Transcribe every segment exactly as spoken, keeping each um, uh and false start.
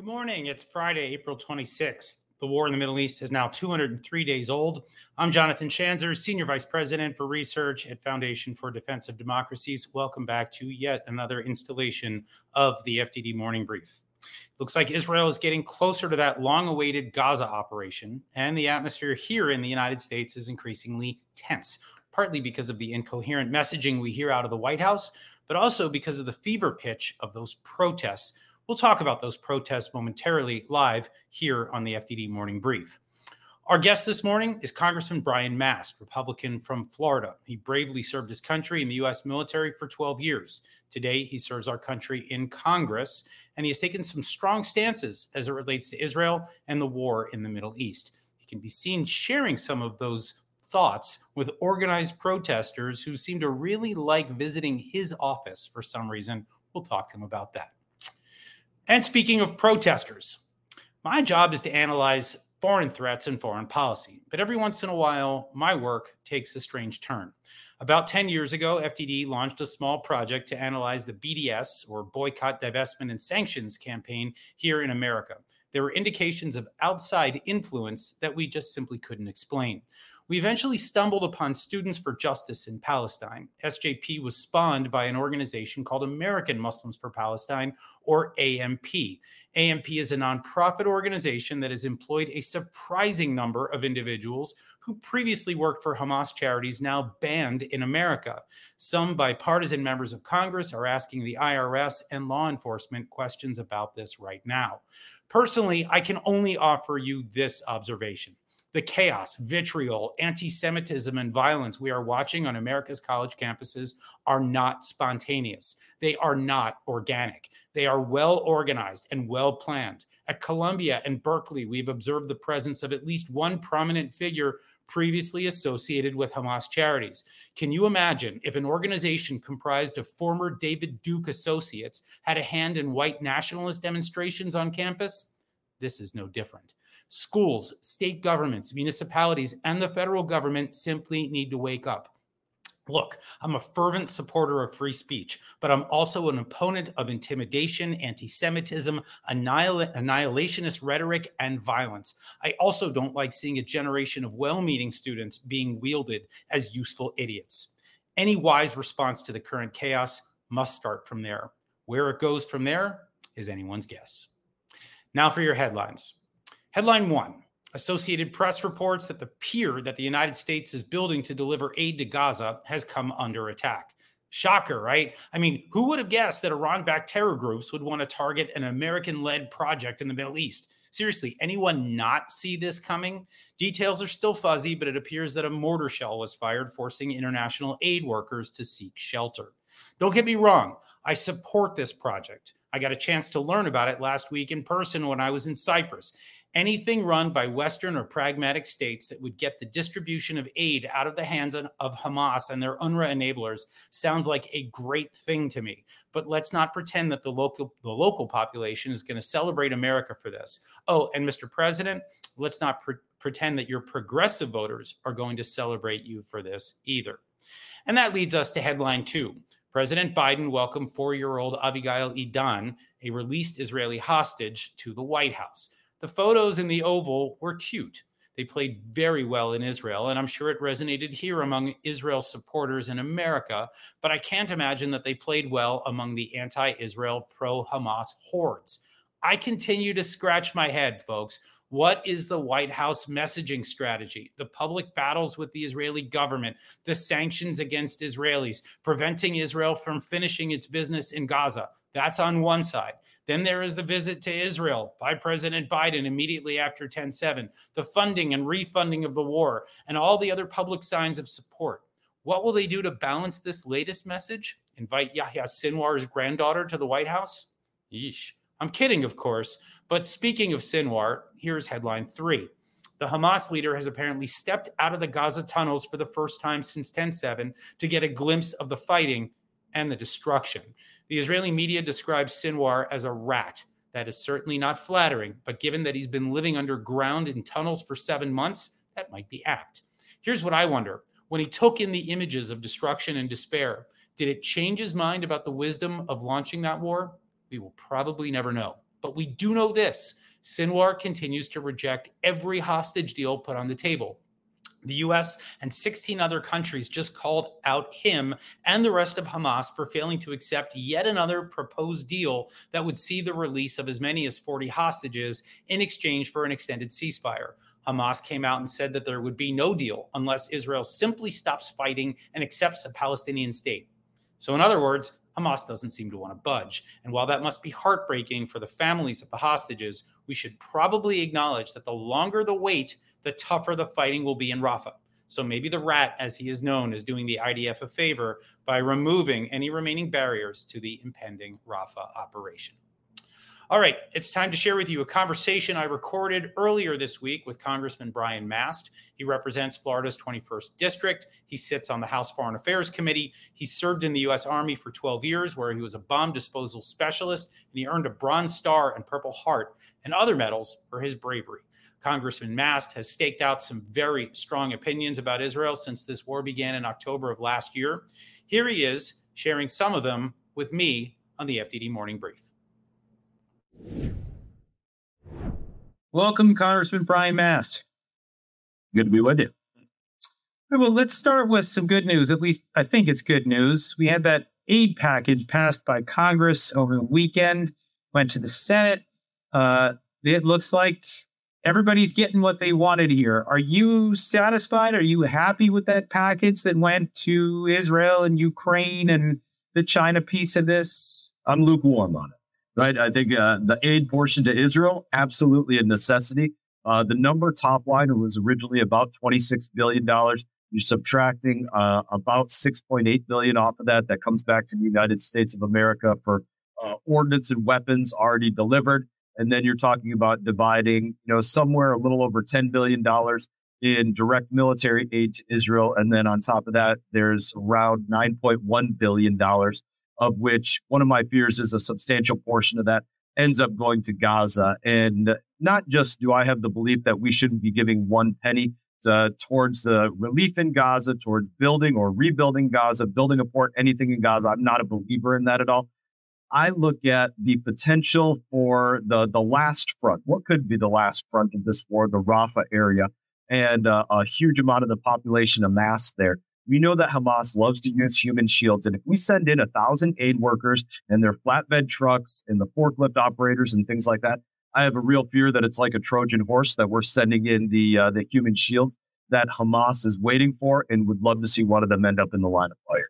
Good morning. It's Friday, April twenty-sixth. The war in the Middle East is now two hundred three days old. I'm Jonathan Schanzer, Senior Vice President for Research at Foundation for Defense of Democracies. Welcome back to yet another installation of the F D D Morning Brief. Looks like Israel is getting closer to that long-awaited Gaza operation, and the atmosphere here in the United States is increasingly tense, partly because of the incoherent messaging we hear out of the White House, but also because of the fever pitch of those protests. We'll talk about those protests momentarily live here on the F D D Morning Brief. Our guest this morning is Congressman Brian Mast, Republican from Florida. He bravely served his country in the U S military for twelve years. Today, he serves our country in Congress, and he has taken some strong stances as it relates to Israel and the war in the Middle East. He can be seen sharing some of those thoughts with organized protesters who seem to really like visiting his office for some reason. We'll talk to him about that. And speaking of protesters, my job is to analyze foreign threats and foreign policy. But every once in a while, my work takes a strange turn. About ten years ago, F D D launched a small project to analyze the B D S, or Boycott, Divestment, and Sanctions campaign here in America. There were indications of outside influence that we just simply couldn't explain. We eventually stumbled upon Students for Justice in Palestine. S J P was spawned by an organization called American Muslims for Palestine, or A M P. A M P is a nonprofit organization that has employed a surprising number of individuals who previously worked for Hamas charities now banned in America. Some bipartisan members of Congress are asking the I R S and law enforcement questions about this right now. Personally, I can only offer you this observation. The chaos, vitriol, anti-Semitism, and violence we are watching on America's college campuses are not spontaneous. They are not organic. They are well organized and well planned. At Columbia and Berkeley, we've observed the presence of at least one prominent figure previously associated with Hamas charities. Can you imagine if an organization comprised of former David Duke associates had a hand in white nationalist demonstrations on campus? This is no different. Schools, state governments, municipalities, and the federal government simply need to wake up. Look, I'm a fervent supporter of free speech, but I'm also an opponent of intimidation, anti-Semitism, annihil- annihilationist rhetoric, and violence. I also don't like seeing a generation of well-meaning students being wielded as useful idiots. Any wise response to the current chaos must start from there. Where it goes from there is anyone's guess. Now for your headlines. Headline one, Associated Press reports that the pier that the United States is building to deliver aid to Gaza has come under attack. Shocker, right? I mean, who would have guessed that Iran-backed terror groups would want to target an American-led project in the Middle East? Seriously, anyone not see this coming? Details are still fuzzy, but it appears that a mortar shell was fired, forcing international aid workers to seek shelter. Don't get me wrong, I support this project. I got a chance to learn about it last week in person when I was in Cyprus. Anything run by Western or pragmatic states that would get the distribution of aid out of the hands of Hamas and their UNRWA enablers sounds like a great thing to me. But let's not pretend that the local the local population is going to celebrate America for this. Oh, and Mister President, let's not pre- pretend that your progressive voters are going to celebrate you for this either. And that leads us to headline two. President Biden welcomed four-year-old Avigail Edan, a released Israeli hostage, to the White House. The photos in the Oval were cute. They played very well in Israel, and I'm sure it resonated here among Israel supporters in America, but I can't imagine that they played well among the anti-Israel, pro-Hamas hordes. I continue to scratch my head, folks. What is the White House messaging strategy? The public battles with the Israeli government, the sanctions against Israelis, preventing Israel from finishing its business in Gaza. That's on one side. Then there is the visit to Israel by President Biden immediately after ten seven, the funding and refunding of the war, and all the other public signs of support. What will they do to balance this latest message? Invite Yahya Sinwar's granddaughter to the White House? Yeesh. I'm kidding, of course. But speaking of Sinwar, here's headline three. The Hamas leader has apparently stepped out of the Gaza tunnels for the first time since ten seven to get a glimpse of the fighting and the destruction. The Israeli media describes Sinwar as a rat. That is certainly not flattering, but given that he's been living underground in tunnels for seven months, that might be apt. Here's what I wonder. When he took in the images of destruction and despair, did it change his mind about the wisdom of launching that war? We will probably never know. But we do know this: Sinwar continues to reject every hostage deal put on the table. The U S and sixteen other countries just called out him and the rest of Hamas for failing to accept yet another proposed deal that would see the release of as many as forty hostages in exchange for an extended ceasefire. Hamas came out and said that there would be no deal unless Israel simply stops fighting and accepts a Palestinian state. So in other words, Hamas doesn't seem to want to budge. And while that must be heartbreaking for the families of the hostages, we should probably acknowledge that the longer the wait, the tougher the fighting will be in Rafah. So maybe the Rat, as he is known, is doing the I D F a favor by removing any remaining barriers to the impending Rafah operation. All right, it's time to share with you a conversation I recorded earlier this week with Congressman Brian Mast. He represents Florida's twenty-first District. He sits on the House Foreign Affairs Committee. He served in the U S Army for twelve years, where he was a bomb disposal specialist, and he earned a Bronze Star and Purple Heart and other medals for his bravery. Congressman Mast has staked out some very strong opinions about Israel since this war began in October of last year. Here he is sharing some of them with me on the F D D Morning Brief. Welcome, Congressman Brian Mast. Good to be with you. Well, let's start with some good news. At least I think it's good news. We had that aid package passed by Congress over the weekend, went to the Senate. Uh, it looks like everybody's getting what they wanted here. Are you satisfied? Are you happy with that package that went to Israel and Ukraine and the China piece of this? I'm lukewarm on it, right? I think uh, the aid portion to Israel, absolutely a necessity. Uh, the number top line was originally about twenty-six billion dollars. You're subtracting uh, about six point eight billion dollars off of that. That comes back to the United States of America for uh, ordnance and weapons already delivered. And then you're talking about dividing, you know, somewhere a little over ten billion dollars in direct military aid to Israel. And then on top of that, there's around nine point one billion dollars, of which one of my fears is a substantial portion of that ends up going to Gaza. And not just do I have the belief that we shouldn't be giving one penny to, towards the relief in Gaza, towards building or rebuilding Gaza, building a port, anything in Gaza. I'm not a believer in that at all. I look at the potential for the, the last front. What could be the last front of this war, the Rafah area, and uh, a huge amount of the population amassed there. We know that Hamas loves to use human shields. And if we send in a thousand aid workers and their flatbed trucks and the forklift operators and things like that, I have a real fear that it's like a Trojan horse that we're sending in the uh, the human shields that Hamas is waiting for and would love to see one of them end up in the line of fire.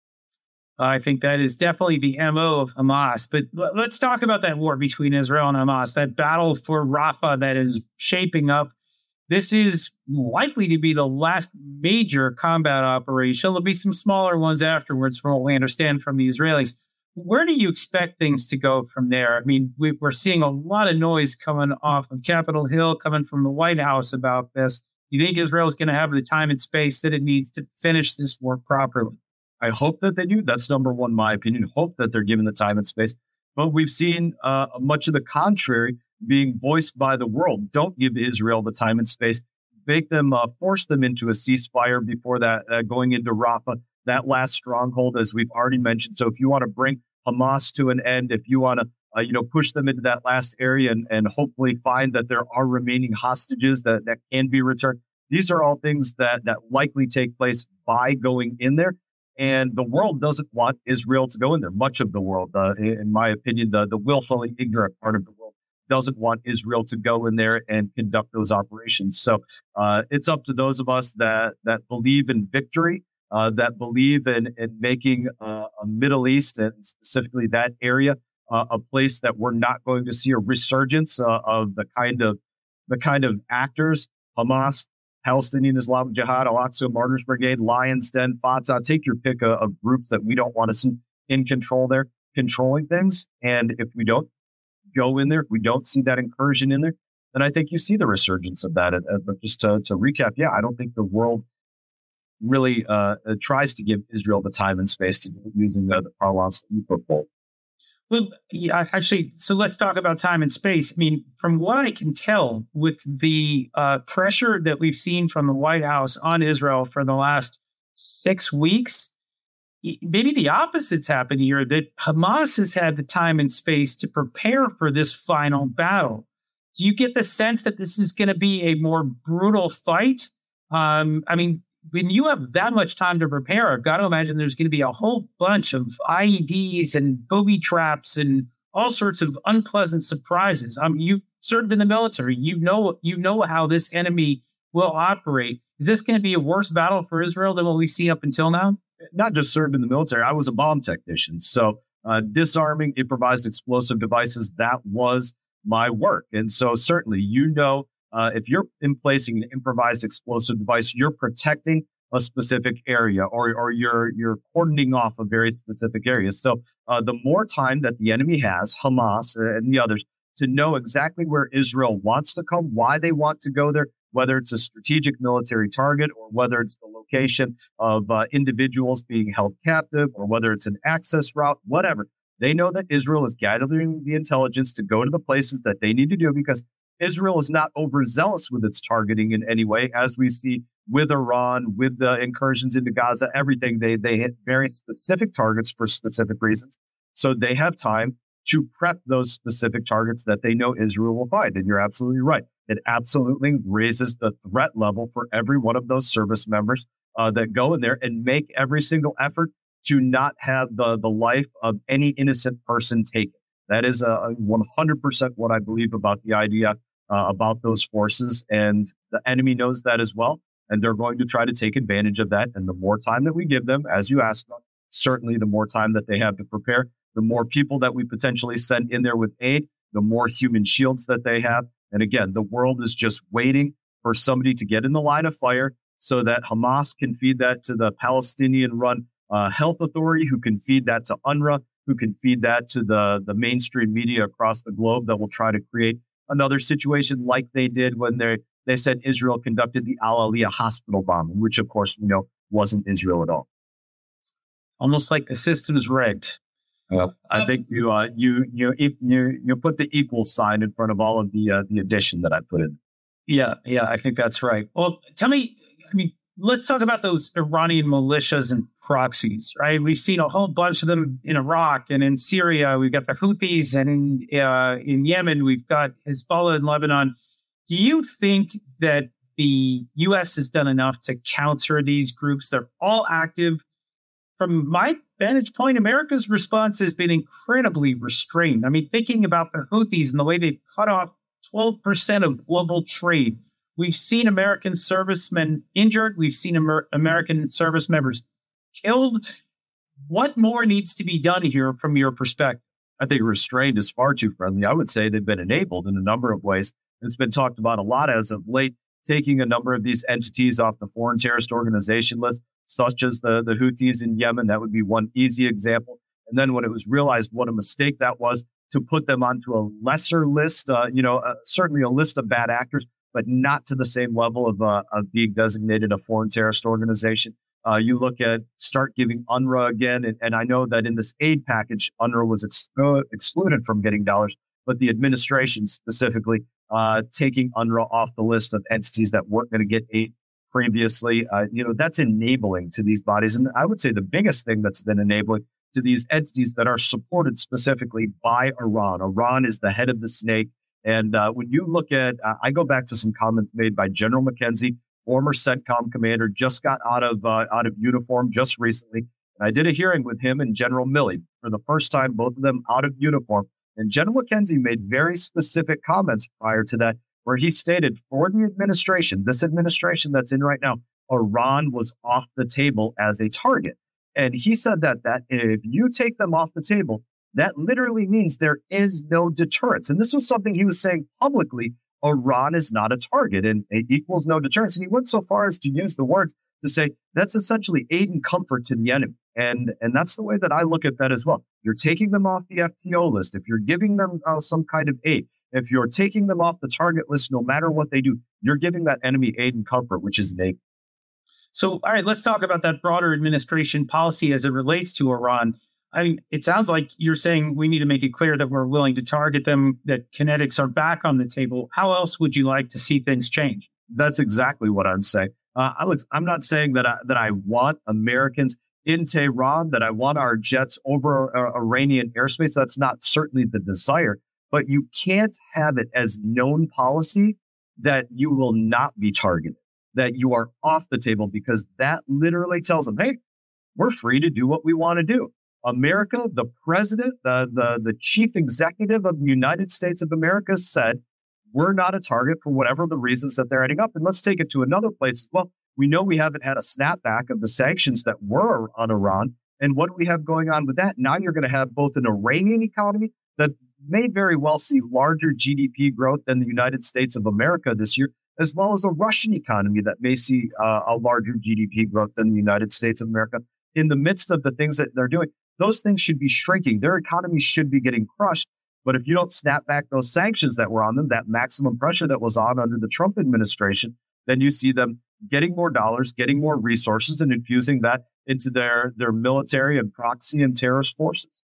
I think that is definitely the M O of Hamas. But let's talk about that war between Israel and Hamas, that battle for Rafah that is shaping up. This is likely to be the last major combat operation. There'll be some smaller ones afterwards, from what we understand from the Israelis. Where do you expect things to go from there? I mean, we, we're seeing a lot of noise coming off of Capitol Hill, coming from the White House about this. Do you think Israel is going to have the time and space that it needs to finish this war properly? I hope that they do. That's number one, my opinion. Hope that they're given the time and space. But we've seen uh, much of the contrary being voiced by the world. Don't give Israel the time and space. Make them, uh, force them into a ceasefire before that, uh, going into Rafah, that last stronghold, as we've already mentioned. So if you want to bring Hamas to an end, if you want to, uh, you know, push them into that last area and, and hopefully find that there are remaining hostages that, that can be returned, these are all things that, that likely take place by going in there. And the world doesn't want Israel to go in there. Much of the world, uh, in my opinion, the, the willfully ignorant part of the world doesn't want Israel to go in there and conduct those operations. So uh, it's up to those of us that that believe in victory, uh, that believe in, in making uh, a Middle East, and specifically that area, uh, a place that we're not going to see a resurgence uh, of the kind of the kind of actors, Hamas, Palestinian Islamic Jihad, Al-Aqsa Martyrs Brigade, Lions Den, Fatah. Take your pick of, of groups that we don't want to see in control there, controlling things. And if we don't go in there, if we don't see that incursion in there, then I think you see the resurgence of that. Uh, but just to, to recap, yeah, I don't think the world really uh, tries to give Israel the time and space to using the, the parlance that you put forward. Well, yeah, actually, so let's talk about time and space. I mean, from what I can tell, with the uh, pressure that we've seen from the White House on Israel for the last six weeks, maybe the opposite's happened here, that Hamas has had the time and space to prepare for this final battle. Do you get the sense that this is going to be a more brutal fight? Um, I mean, when you have that much time to prepare, I've got to imagine there's going to be a whole bunch of I E Ds and booby traps and all sorts of unpleasant surprises. I mean, you've served in the military. You know, you know how this enemy will operate. Is this going to be a worse battle for Israel than what we've seen up until now? Not just served in the military. I was a bomb technician. So uh, disarming improvised explosive devices, that was my work. And so certainly, you know, uh, if you're in placing an improvised explosive device, you're protecting a specific area, or or you're you're cordoning off a very specific area. So uh, the more time that the enemy has, Hamas and the others, to know exactly where Israel wants to come, why they want to go there, whether it's a strategic military target or whether it's the location of uh, individuals being held captive, or whether it's an access route, whatever. They know that Israel is gathering the intelligence to go to the places that they need to do, because Israel is not overzealous with its targeting in any way, as we see with Iran, with the incursions into Gaza, everything. They they hit very specific targets for specific reasons. So they have time to prep those specific targets that they know Israel will find. And you're absolutely right. It absolutely raises the threat level for every one of those service members uh, that go in there and make every single effort to not have the, the life of any innocent person taken. That is a one hundred percent what I believe about the idea uh, about those forces. And the enemy knows that as well. And they're going to try to take advantage of that. And the more time that we give them, as you asked, certainly the more time that they have to prepare, the more people that we potentially send in there with aid, the more human shields that they have. And again, the world is just waiting for somebody to get in the line of fire so that Hamas can feed that to the Palestinian-run uh, health authority, who can feed that to UNRWA, who can feed that to the, the mainstream media across the globe that will try to create another situation like they did when they they said Israel conducted the Al-Aliyah hospital bombing, which, of course, we know wasn't Israel at all. Almost like the system's rigged. Well, I think you uh, you you you you put the equal sign in front of all of the uh, the addition that I put in. Yeah, yeah, I think that's right. Well, tell me, I mean, let's talk about those Iranian militias and proxies, right? We've seen a whole bunch of them in Iraq and in Syria. We've got the Houthis, and in uh, in Yemen, we've got Hezbollah in Lebanon. Do you think that the U S has done enough to counter these groups? They're all active. From my vantage point, America's response has been incredibly restrained. I mean, thinking about the Houthis and the way they've cut off twelve percent of global trade. We've seen American servicemen injured. We've seen Amer- American service members killed. What more needs to be done here from your perspective? I think restrained is far too friendly. I would say they've been enabled in a number of ways. It's been talked about a lot as of late, taking a number of these entities off the foreign terrorist organization list, such as the, the Houthis in Yemen. That would be one easy example. And then when it was realized what a mistake that was, to put them onto a lesser list, uh, you know, uh, certainly a list of bad actors, but not to the same level of, uh, of being designated a foreign terrorist organization. Uh, you look at start giving UNRWA again. And, and I know that in this aid package, UNRWA was ex- excluded from getting dollars, but the administration specifically uh, taking UNRWA off the list of entities that weren't going to get aid previously. Uh, you know, that's enabling to these bodies. And I would say the biggest thing that's been enabling to these entities that are supported specifically by Iran. Iran is the head of the snake. And uh, when you look at, uh, I go back to some comments made by General McKenzie, former CENTCOM commander, just got out of uh, out of uniform just recently. And I did a hearing with him and General Milley for the first time, both of them out of uniform. And General McKenzie made very specific comments prior to that, where he stated for the administration, this administration that's in right now, Iran was off the table as a target. And he said that that if you take them off the table, that literally means there is no deterrence. And this was something he was saying publicly. Iran is not a target and it equals no deterrence. And he went so far as to use the words to say that's essentially aid and comfort to the enemy. And, and that's the way that I look at that as well. You're taking them off the F T O list. If you're giving them uh, some kind of aid, if you're taking them off the target list, no matter what they do, you're giving that enemy aid and comfort, which is aid. So, all right, let's talk about that broader administration policy as it relates to Iran. I mean, it sounds like you're saying we need to make it clear that we're willing to target them, that kinetics are back on the table. How else would you like to see things change? That's exactly what I'm saying. Uh, Alex, I'm not saying that I, that I want Americans in Tehran, that I want our jets over uh, Iranian airspace. That's not certainly the desire, but you can't have it as known policy that you will not be targeted, that you are off the table, because that literally tells them, hey, we're free to do what we want to do. America, the president, the, the, the chief executive of the United States of America said, we're not a target for whatever the reasons that they're heading up. And let's take it to another place as well. We know we haven't had a snapback of the sanctions that were on Iran. And what do we have going on with that? Now you're going to have both an Iranian economy that may very well see larger G D P growth than the United States of America this year, as well as a Russian economy that may see uh, a larger G D P growth than the United States of America. In the midst of the things that they're doing, those things should be shrinking. Their economies should be getting crushed. But if you don't snap back those sanctions that were on them, that maximum pressure that was on under the Trump administration, then you see them getting more dollars, getting more resources, and infusing that into their, their military and proxy and terrorist forces.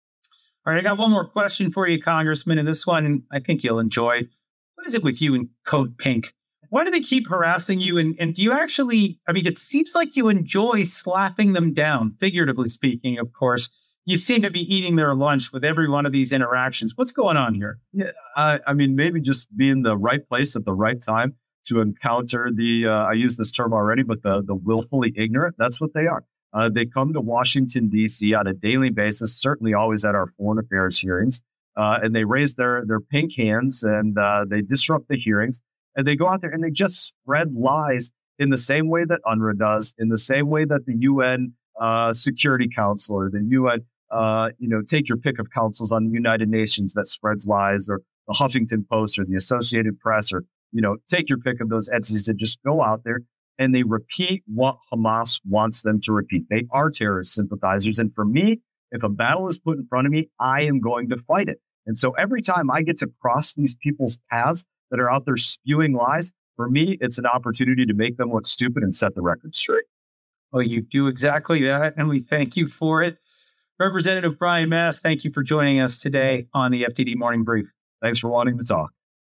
All right, I got one more question for you, Congressman, and this one I think you'll enjoy. What is it with you and Code Pink? Why do they keep harassing you? And, and do you actually, I mean, it seems like you enjoy slapping them down, figuratively speaking, of course. You seem to be eating their lunch with every one of these interactions. What's going on here? Yeah, I, I mean, maybe just be in the right place at the right time to encounter the, uh, I use this term already, but the, the willfully ignorant. That's what they are. Uh, they come to Washington, D C on a daily basis, certainly always at our foreign affairs hearings, uh, and they raise their, their pink hands and uh, they disrupt the hearings. And they go out there and they just spread lies in the same way that UNRWA does, in the same way that the U N uh, Security Council or the U N, uh, you know, take your pick of councils on the United Nations that spreads lies, or the Huffington Post or the Associated Press, or, you know, take your pick of those entities that just go out there and they repeat what Hamas wants them to repeat. They are terrorist sympathizers. And for me, if a battle is put in front of me, I am going to fight it. And so every time I get to cross these people's paths that are out there spewing lies, for me, it's an opportunity to make them look stupid and set the record straight. Well, you do exactly that, and we thank you for it. Representative Brian Mast, thank you for joining us today on the F T D Morning Brief. Thanks for wanting to talk.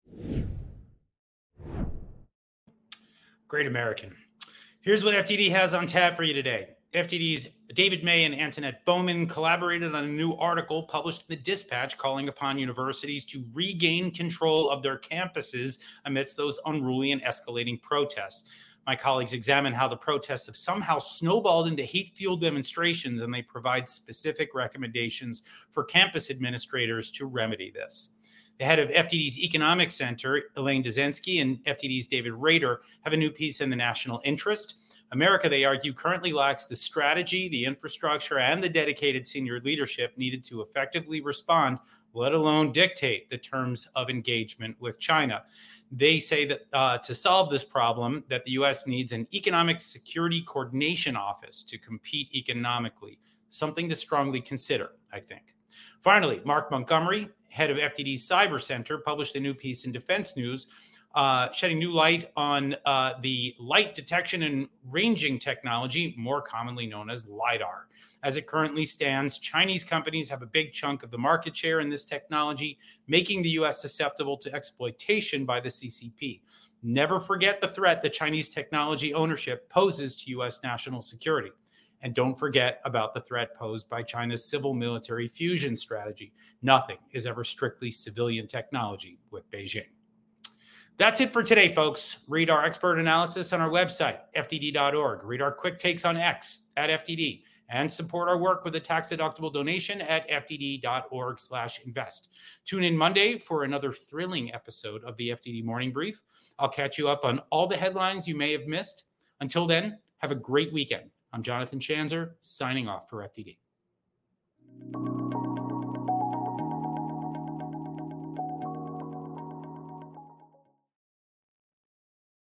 Great American. Here's what F T D has on tap for you today. F T D's David May and Antoinette Bowman collaborated on a new article published in the Dispatch calling upon universities to regain control of their campuses amidst those unruly and escalating protests. My colleagues examine how the protests have somehow snowballed into hate-fueled demonstrations, and they provide specific recommendations for campus administrators to remedy this. The head of F T D's Economic Center, Elaine Dezensky, and F T D's David Rader have a new piece in the National Interest. America, they argue, currently lacks the strategy, the infrastructure, and the dedicated senior leadership needed to effectively respond, let alone dictate the terms of engagement with China. They say that uh, to solve this problem, that the U S needs an economic security coordination office to compete economically, something to strongly consider, I think. Finally, Mark Montgomery, head of F T D's Cyber Center, published a new piece in Defense News Uh, shedding new light on uh, the light detection and ranging technology, more commonly known as LiDAR. As it currently stands, Chinese companies have a big chunk of the market share in this technology, making the U S susceptible to exploitation by the C C P. Never forget the threat that Chinese technology ownership poses to U S national security. And don't forget about the threat posed by China's civil-military fusion strategy. Nothing is ever strictly civilian technology with Beijing. That's it for today, folks. Read our expert analysis on our website, F T D dot org. Read our quick takes on X at F T D, and support our work with a tax-deductible donation at F T D dot org slash invest. Tune in Monday for another thrilling episode of the F T D Morning Brief. I'll catch you up on all the headlines you may have missed. Until then, have a great weekend. I'm Jonathan Schanzer, signing off for F T D.